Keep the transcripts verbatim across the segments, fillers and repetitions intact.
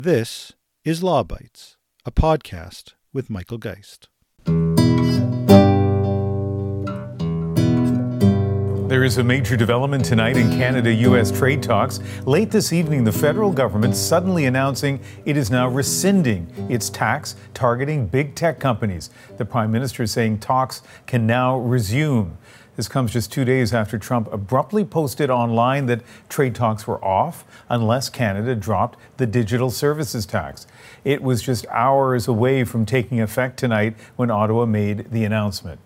This is Law Bites, a podcast with Michael Geist. There is a major development tonight in Canada-U S trade talks. Late this evening, the federal government suddenly announcing it is now rescinding its tax targeting big tech companies. The Prime Minister is saying talks can now resume. This comes just two days after Trump abruptly posted online that trade talks were off unless Canada dropped the digital services tax. It was just hours away from taking effect tonight when Ottawa made the announcement.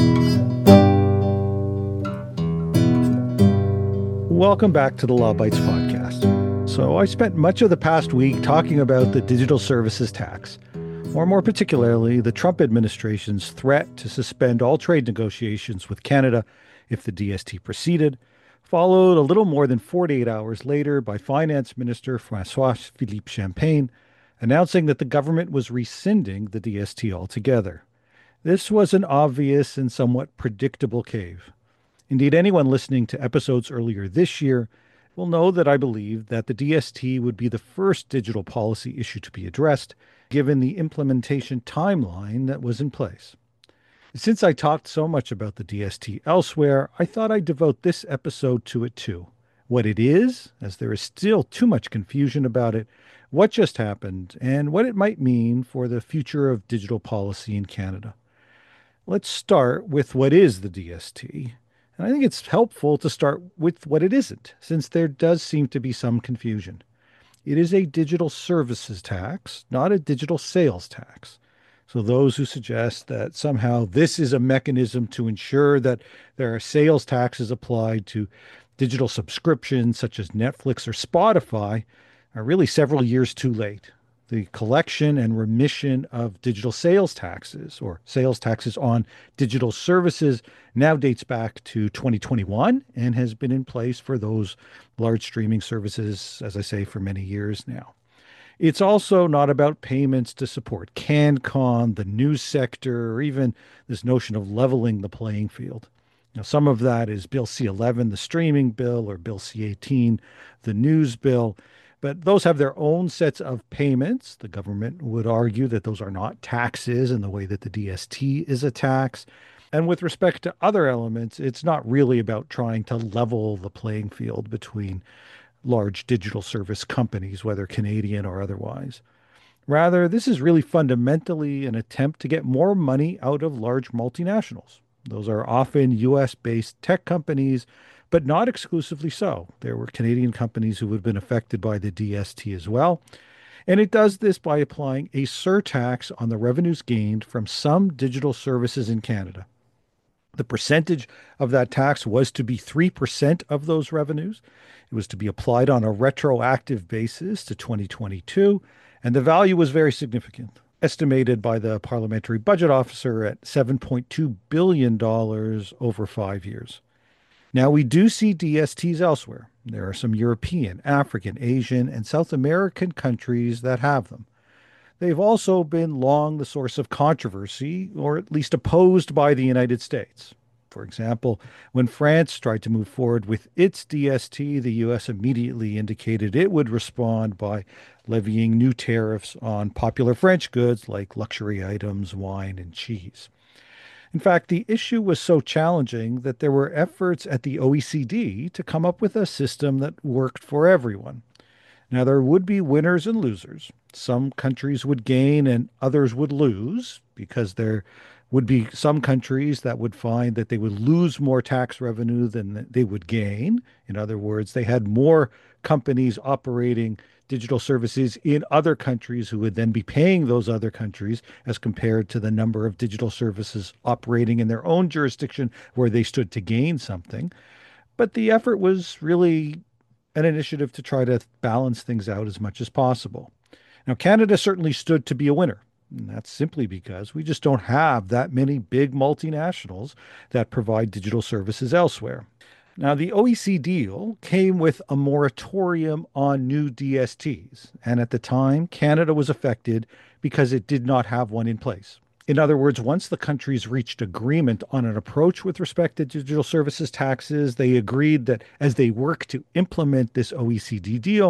Welcome back to the Law Bites podcast. So I spent much of the past week talking about the digital services tax, or more particularly, the Trump administration's threat to suspend all trade negotiations with Canada if the D S T proceeded, followed a little more than forty-eight hours later by Finance Minister François-Philippe Champagne announcing that the government was rescinding the D S T altogether. This was an obvious and somewhat predictable cave. Indeed, anyone listening to episodes earlier this year will know that I believed that the D S T would be the first digital policy issue to be addressed, given the implementation timeline that was in place. Since I talked so much about the D S T elsewhere, I thought I'd devote this episode to it too. What it is, as there is still too much confusion about it, what just happened, and what it might mean for the future of digital policy in Canada. Let's start with what is the D S T. And I think it's helpful to start with what it isn't, since there does seem to be some confusion. It is a digital services tax, not a digital sales tax. So those who suggest that somehow this is a mechanism to ensure that there are sales taxes applied to digital subscriptions such as Netflix or Spotify are really several years too late. The collection and remission of digital sales taxes, or sales taxes on digital services, now dates back to twenty twenty-one and has been in place for those large streaming services, as I say, for many years now. It's also not about payments to support CanCon, the news sector, or even this notion of leveling the playing field. Now, some of that is Bill C eleven, the streaming bill, or Bill C eighteen, the news bill. But those have their own sets of payments. The government would argue that those are not taxes in the way that the D S T is a tax. And with respect to other elements, it's not really about trying to level the playing field between large digital service companies, whether Canadian or otherwise. Rather, this is really fundamentally an attempt to get more money out of large multinationals. Those are often U S-based tech companies, but not exclusively so. There were Canadian companies who have been affected by the D S T as well. And it does this by applying a surtax on the revenues gained from some digital services in Canada. The percentage of that tax was to be three percent of those revenues. It was to be applied on a retroactive basis to twenty twenty-two, and the value was very significant, estimated by the Parliamentary Budget Officer at seven point two billion dollars over five years. Now, we do see D S Ts elsewhere. There are some European, African, Asian, and South American countries that have them. They've also been long the source of controversy, or at least opposed by the United States. For example, when France tried to move forward with its D S T, the U S immediately indicated it would respond by levying new tariffs on popular French goods like luxury items, wine, and cheese. In fact, the issue was so challenging that there were efforts at the O E C D to come up with a system that worked for everyone. Now, there would be winners and losers. Some countries would gain and others would lose, because there would be some countries that would find that they would lose more tax revenue than they would gain. In other words, they had more companies operating digital services in other countries who would then be paying those other countries as compared to the number of digital services operating in their own jurisdiction where they stood to gain something. But the effort was really an initiative to try to balance things out as much as possible. Now, Canada certainly stood to be a winner. And that's simply because we just don't have that many big multinationals that provide digital services elsewhere. Now, the O E C D deal came with a moratorium on new D S Ts, and at the time, Canada was affected because it did not have one in place. In other words, once the countries reached agreement on an approach with respect to digital services taxes, they agreed that as they work to implement this O E C D deal,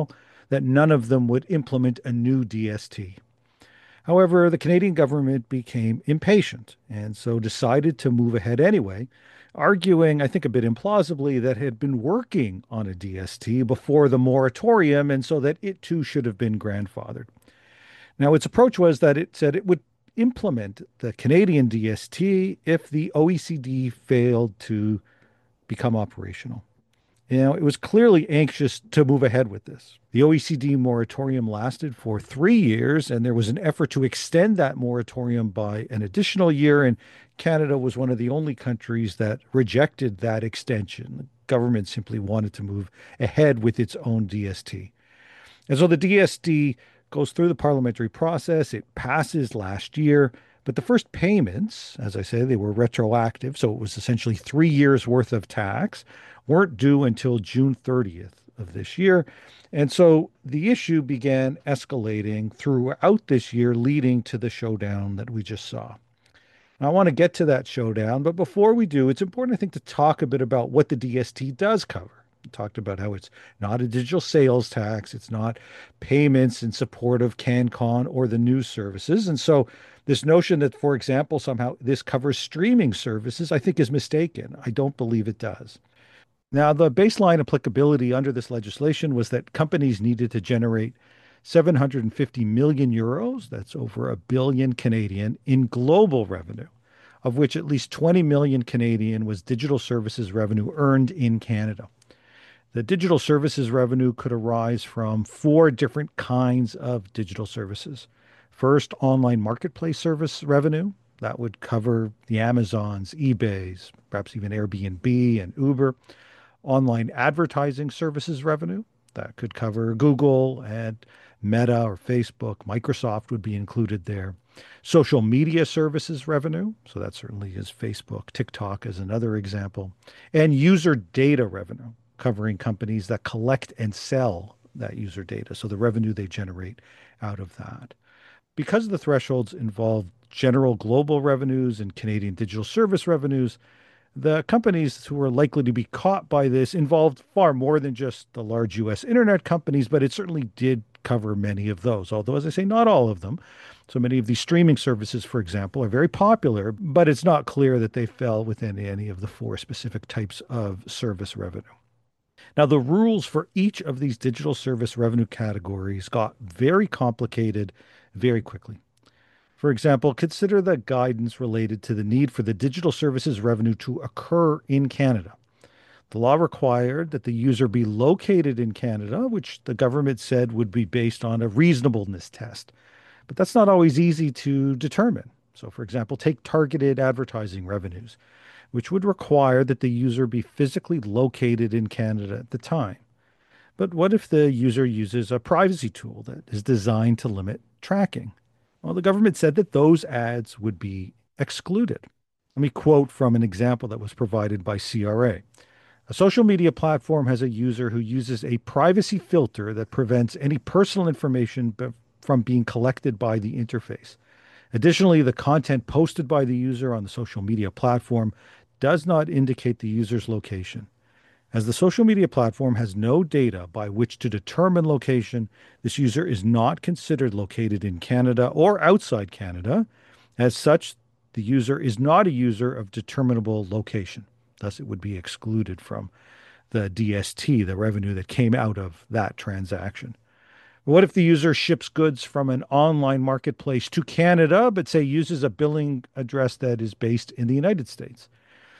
that none of them would implement a new D S T. However, the Canadian government became impatient and so decided to move ahead anyway, arguing, I think a bit implausibly, that it had been working on a D S T before the moratorium and so that it too should have been grandfathered. Now, its approach was that it said it would implement the Canadian D S T if the O E C D failed to become operational. You know, it was clearly anxious to move ahead with this. The O E C D moratorium lasted for three years, and there was an effort to extend that moratorium by an additional year, and Canada was one of the only countries that rejected that extension. The government simply wanted to move ahead with its own D S T. And so the D S T goes through the parliamentary process. It passes last year, but the first payments, as I say, they were retroactive, so it was essentially three years worth of tax, weren't due until June thirtieth of this year. And so the issue began escalating throughout this year, leading to the showdown that we just saw. Now, I want to get to that showdown, but before we do, it's important, I think, to talk a bit about what the D S T does cover. We talked about how it's not a digital sales tax, it's not payments in support of CanCon or the news services. And so this notion that, for example, somehow this covers streaming services, I think is mistaken. I don't believe it does. Now, the baseline applicability under this legislation was that companies needed to generate seven hundred fifty million euros, that's over a billion Canadian, in global revenue, of which at least twenty million Canadian was digital services revenue earned in Canada. The digital services revenue could arise from four different kinds of digital services. First, online marketplace service revenue. That would cover the Amazons, eBays, perhaps even Airbnb and Uber. Online advertising services revenue. That could cover Google and Meta or Facebook. Microsoft would be included there. Social media services revenue. So that certainly is Facebook, TikTok as another example. And user data revenue, covering companies that collect and sell that user data. So the revenue they generate out of that. Because the thresholds involve general global revenues and Canadian digital service revenues, the companies who were likely to be caught by this involved far more than just the large U S internet companies, but it certainly did cover many of those, although, as I say, not all of them. So many of these streaming services, for example, are very popular, but it's not clear that they fell within any of the four specific types of service revenue. Now, the rules for each of these digital service revenue categories got very complicated very quickly. For example, consider the guidance related to the need for the digital services revenue to occur in Canada. The law required that the user be located in Canada, which the government said would be based on a reasonableness test. But that's not always easy to determine. So, for example, take targeted advertising revenues, which would require that the user be physically located in Canada at the time. But what if the user uses a privacy tool that is designed to limit tracking? Well, the government said that those ads would be excluded. Let me quote from an example that was provided by C R A. A social media platform has a user who uses a privacy filter that prevents any personal information be- from being collected by the interface. Additionally, the content posted by the user on the social media platform does not indicate the user's location. As the social media platform has no data by which to determine location, this user is not considered located in Canada or outside Canada. As such, the user is not a user of determinable location. Thus, it would be excluded from the D S T, the revenue that came out of that transaction. What if the user ships goods from an online marketplace to Canada, but say uses a billing address that is based in the United States?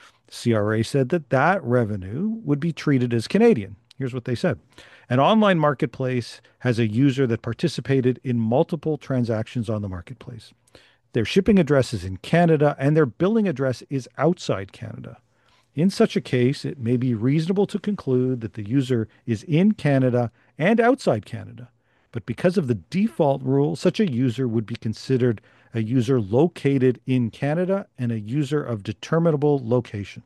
C R A said that that revenue would be treated as Canadian. Here's what they said. An online marketplace has a user that participated in multiple transactions on the marketplace. Their shipping address is in Canada and their billing address is outside Canada. In such a case, it may be reasonable to conclude that the user is in Canada and outside Canada. But because of the default rule, such a user would be considered a user located in Canada and a user of determinable location.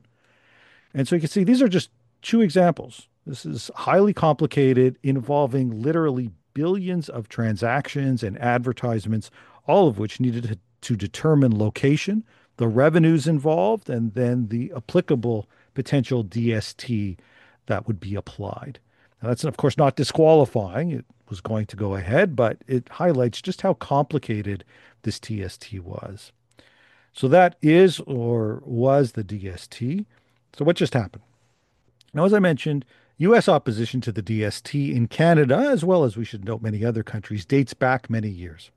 And so you can see these are just two examples. This is highly complicated, involving literally billions of transactions and advertisements, all of which needed to, to determine location, the revenues involved, and then the applicable potential D S T that would be applied. Now, that's, of course, not disqualifying. It was going to go ahead, but it highlights just how complicated this T S T was. So that is or was the D S T. So what just happened? Now, as I mentioned, U S opposition to the D S T in Canada, as well as we should note many other countries, dates back many years.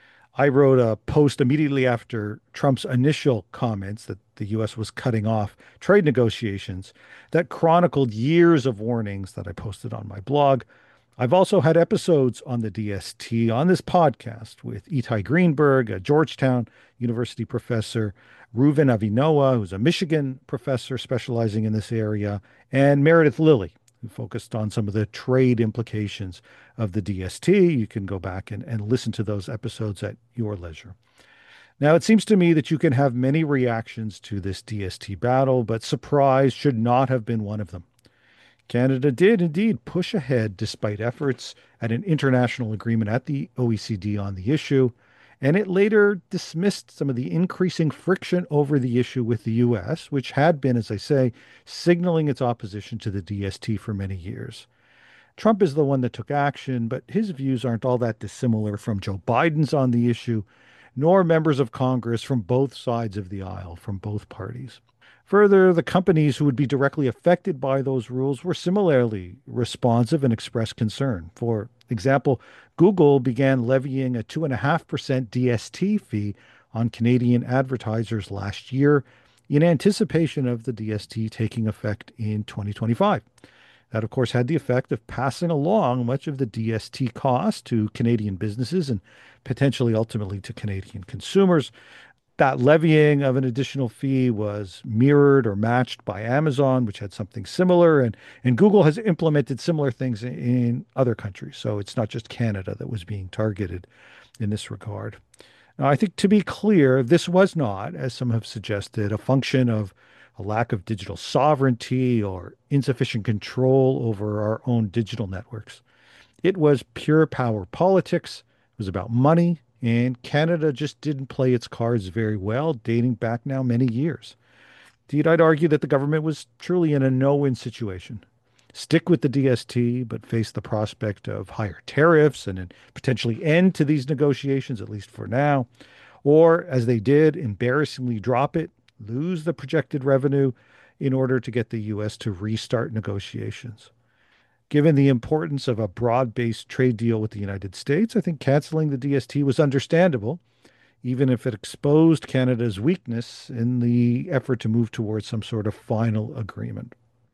I wrote a post immediately after Trump's initial comments that the U S was cutting off trade negotiations that chronicled years of warnings that I posted on my blog. I've also had episodes on the D S T on this podcast with Itai Greenberg, a Georgetown University professor, Reuven Avinoa, who's a Michigan professor specializing in this area, and Meredith Lilly, who focused on some of the trade implications of the D S T. You can go back and, and listen to those episodes at your leisure. Now, it seems to me that you can have many reactions to this D S T battle, but surprise should not have been one of them. Canada did indeed push ahead despite efforts at an international agreement at the O E C D on the issue, and it later dismissed some of the increasing friction over the issue with the U S, which had been, as I say, signaling its opposition to the D S T for many years. Trump is the one that took action, but his views aren't all that dissimilar from Joe Biden's on the issue, nor members of Congress from both sides of the aisle, from both parties. Further, the companies who would be directly affected by those rules were similarly responsive and expressed concern. For example, Google began levying a two point five percent D S T fee on Canadian advertisers last year in anticipation of the D S T taking effect in twenty twenty-five. That, of course, had the effect of passing along much of the D S T cost to Canadian businesses and potentially ultimately to Canadian consumers. That levying of an additional fee was mirrored or matched by Amazon, which had something similar, and, and Google has implemented similar things in, in other countries. So it's not just Canada that was being targeted in this regard. Now, I think to be clear, this was not, as some have suggested, a function of a lack of digital sovereignty or insufficient control over our own digital networks. It was pure power politics. It was about money. And Canada just didn't play its cards very well, dating back now many years. Indeed, I'd argue that the government was truly in a no-win situation. Stick with the D S T, but face the prospect of higher tariffs and a potentially end to these negotiations, at least for now. Or, as they did, embarrassingly drop it, lose the projected revenue in order to get the U S to restart negotiations. Given the importance of a broad-based trade deal with the United States, I think canceling the D S T was understandable, even if it exposed Canada's weakness in the effort to move towards some sort of final agreement.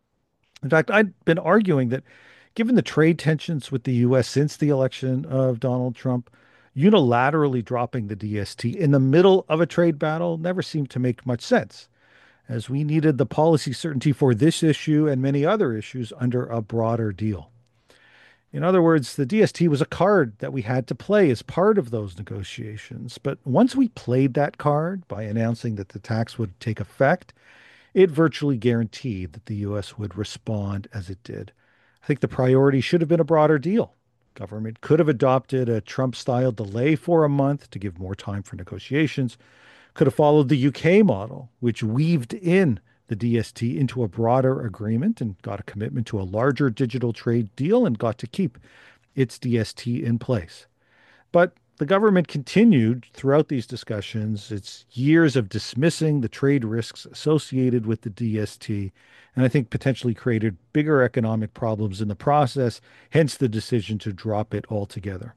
In fact, I'd been arguing that given the trade tensions with the U S since the election of Donald Trump, unilaterally dropping the D S T in the middle of a trade battle never seemed to make much sense, as we needed the policy certainty for this issue and many other issues under a broader deal. In other words, the D S T was a card that we had to play as part of those negotiations. But once we played that card by announcing that the tax would take effect, it virtually guaranteed that the U S would respond as it did. I think the priority should have been a broader deal. Government could have adopted a Trump-style delay for a month to give more time for negotiations, could have followed the U K model, which weaved in the D S T into a broader agreement and got a commitment to a larger digital trade deal and got to keep its D S T in place. But the government continued throughout these discussions its years of dismissing the trade risks associated with the D S T, and I think potentially created bigger economic problems in the process, hence the decision to drop it altogether.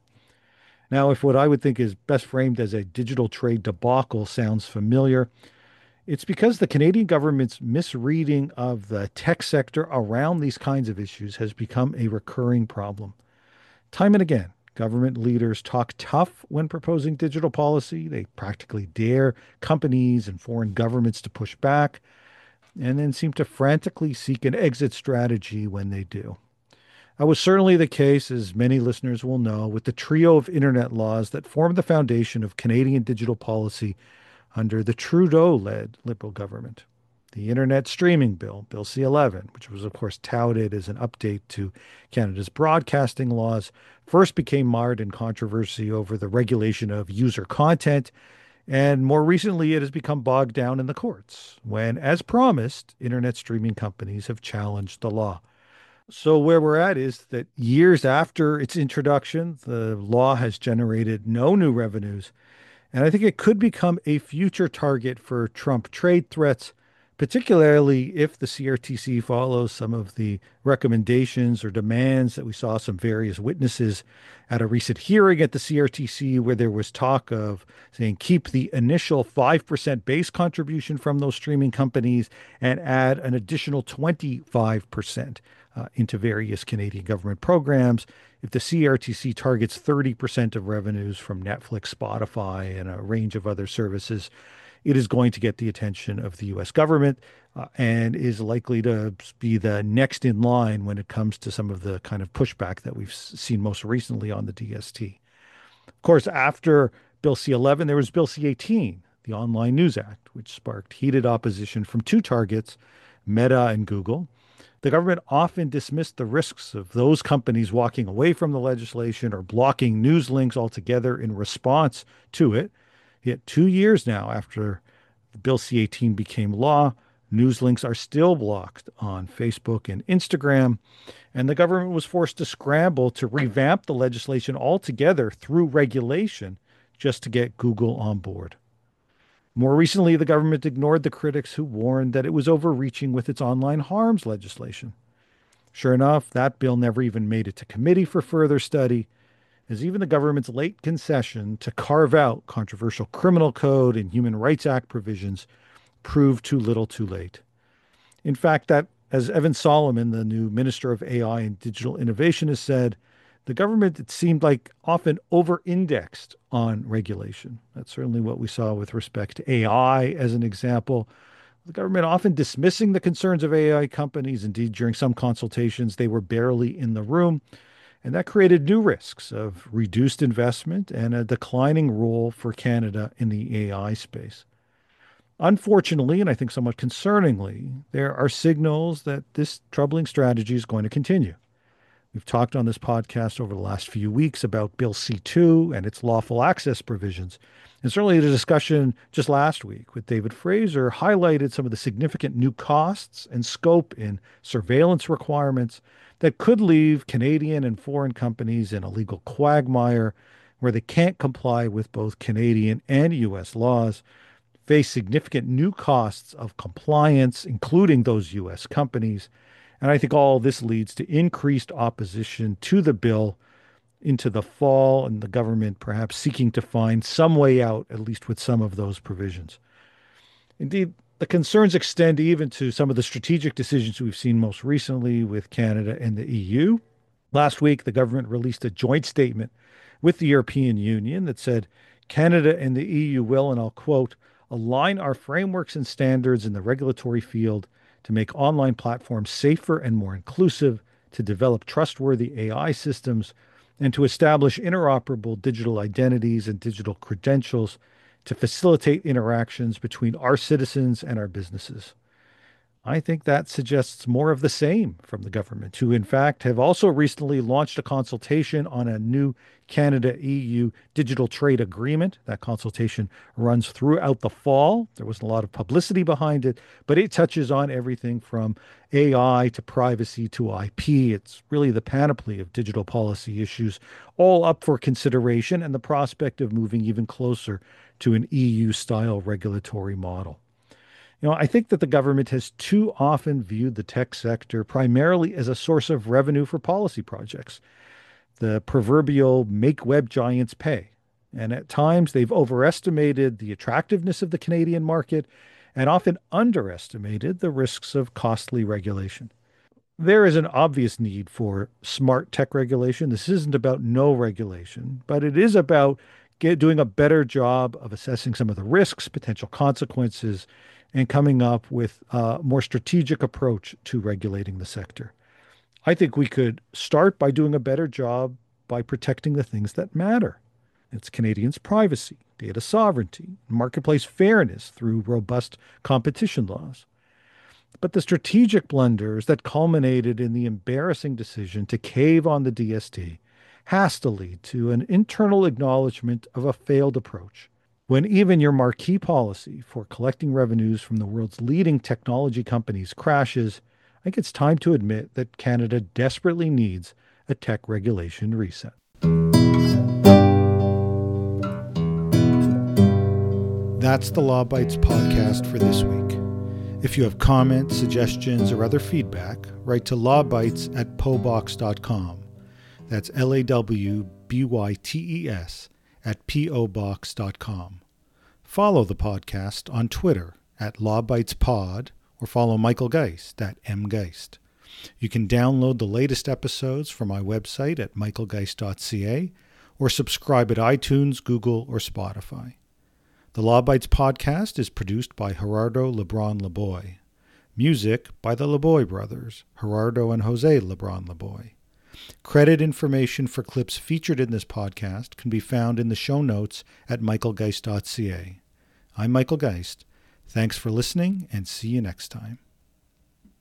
Now, if what I would think is best framed as a digital trade debacle sounds familiar, it's because the Canadian government's misreading of the tech sector around these kinds of issues has become a recurring problem. Time and again, government leaders talk tough when proposing digital policy. They practically dare companies and foreign governments to push back, and then seem to frantically seek an exit strategy when they do. That was certainly the case, as many listeners will know, with the trio of internet laws that formed the foundation of Canadian digital policy under the Trudeau-led Liberal government. The Internet Streaming Bill, Bill C eleven, which was, of course, touted as an update to Canada's broadcasting laws, first became marred in controversy over the regulation of user content, and more recently it has become bogged down in the courts when, as promised, internet streaming companies have challenged the law. So where we're at is that years after its introduction, the law has generated no new revenues. And I think it could become a future target for Trump trade threats, particularly if the C R T C follows some of the recommendations or demands that we saw some various witnesses at a recent hearing at the C R T C, where there was talk of saying keep the initial five percent base contribution from those streaming companies and add an additional twenty-five percent uh, into various Canadian government programs. If the C R T C targets thirty percent of revenues from Netflix, Spotify, and a range of other services, it is going to get the attention of the U S government uh, and is likely to be the next in line when it comes to some of the kind of pushback that we've seen most recently on the D S T. Of course, after Bill C eleven, there was Bill C eighteen, the Online News Act, which sparked heated opposition from two targets, Meta and Google. The government often dismissed the risks of those companies walking away from the legislation or blocking news links altogether in response to it. Yet two years now after Bill C eighteen became law, news links are still blocked on Facebook and Instagram, and the government was forced to scramble to revamp the legislation altogether through regulation just to get Google on board. More recently, the government ignored the critics who warned that it was overreaching with its online harms legislation. Sure enough, that bill never even made it to committee for further study, as even the government's late concession to carve out controversial criminal code and Human Rights Act provisions proved too little too late. In fact, that, as Evan Solomon, the new Minister of A I and Digital Innovation, has said, the government, it seemed like, often over-indexed on regulation. That's certainly what we saw with respect to A I as an example. The government often dismissing the concerns of A I companies. Indeed, during some consultations, they were barely in the room. And that created new risks of reduced investment and a declining role for Canada in the A I space. Unfortunately, and I think somewhat concerningly, there are signals that this troubling strategy is going to continue. We've talked on this podcast over the last few weeks about Bill C two and its lawful access provisions. And certainly the discussion just last week with David Fraser highlighted some of the significant new costs and scope in surveillance requirements that could leave Canadian and foreign companies in a legal quagmire where they can't comply with both Canadian and U S laws, face significant new costs of compliance, including those U S companies. And I think all this leads to increased opposition to the bill into the fall, and the government perhaps seeking to find some way out, at least with some of those provisions. Indeed, the concerns extend even to some of the strategic decisions we've seen most recently with Canada and the E U. Last week, the government released a joint statement with the European Union that said Canada and the E U will, and I'll quote, align our frameworks and standards in the regulatory field to make online platforms safer and more inclusive, to develop trustworthy A I systems, and to establish interoperable digital identities and digital credentials to facilitate interactions between our citizens and our businesses. I think that suggests more of the same from the government, who in fact have also recently launched a consultation on a new Canada-E U digital trade agreement. That consultation runs throughout the fall. There was a lot of publicity behind it, but it touches on everything from A I to privacy to I P. It's really the panoply of digital policy issues, all up for consideration and the prospect of moving even closer to an E U-style regulatory model. You know, I think that the government has too often viewed the tech sector primarily as a source of revenue for policy projects. The proverbial make web giants pay. And at times they've overestimated the attractiveness of the Canadian market and often underestimated the risks of costly regulation. There is an obvious need for smart tech regulation. This isn't about no regulation, but it is about get, doing a better job of assessing some of the risks, potential consequences, and coming up with a more strategic approach to regulating the sector. I think we could start by doing a better job by protecting the things that matter. It's Canadians' privacy, data sovereignty, marketplace fairness through robust competition laws. But the strategic blunders that culminated in the embarrassing decision to cave on the D S T has to lead to an internal acknowledgement of a failed approach. When even your marquee policy for collecting revenues from the world's leading technology companies crashes, I think it's time to admit that Canada desperately needs a tech regulation reset. That's the Law Bites podcast for this week. If you have comments, suggestions, or other feedback, write to lawbytes at pobox dot com. That's L A W B Y T E S at P O box dot com. Follow the podcast on Twitter at lawbytespod or follow Michael Geist at mgeist. You can download the latest episodes from my website at michael geist dot c a or subscribe at iTunes, Google, or Spotify. The Law Bites podcast is produced by Gerardo Lebron Laboy. Music by the Laboy brothers, Gerardo and Jose Lebron Laboy. Credit information for clips featured in this podcast can be found in the show notes at michael geist dot c a. I'm Michael Geist. Thanks for listening, and see you next time.